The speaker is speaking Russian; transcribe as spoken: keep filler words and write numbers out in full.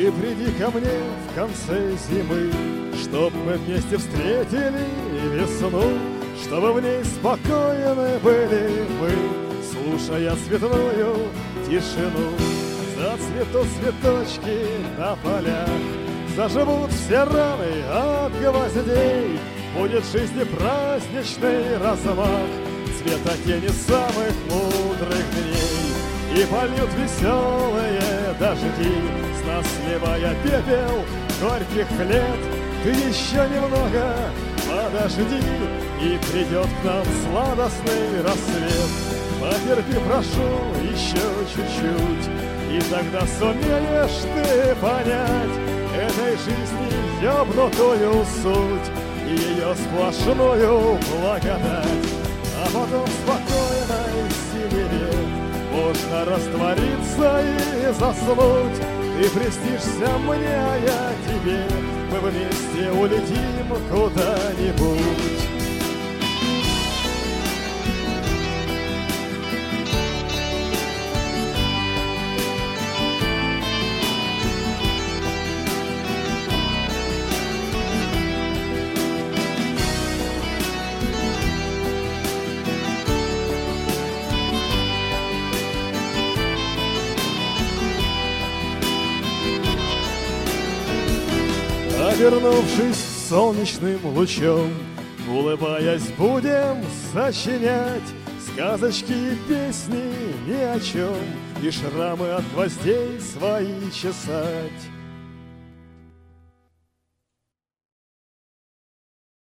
И приди ко мне в конце зимы, чтоб мы вместе встретили весну, чтобы в ней спокойны были мы, слушая цветную тишину. Зацветут цветочки на полях, заживут все раны от гвоздей, будет в жизни праздничный размах цвета тени самых мудрых дней. И польют веселые дожди, с нас сливая пепел горьких лет. Ты еще немного подожди, и придет к нам сладостный рассвет. Потерпи, прошу, еще чуть-чуть, и тогда сумеешь ты понять этой жизни ёбнутую суть и ее сплошную благодать. А потом в спокойной синеве можно раствориться и заснуть. Ты приснишься мне, а я тебе, мы вместе улетим куда-нибудь. Обернувшись солнечным лучом, улыбаясь, будем сочинять сказочки и песни ни о чем, и шрамы от гвоздей свои чесать.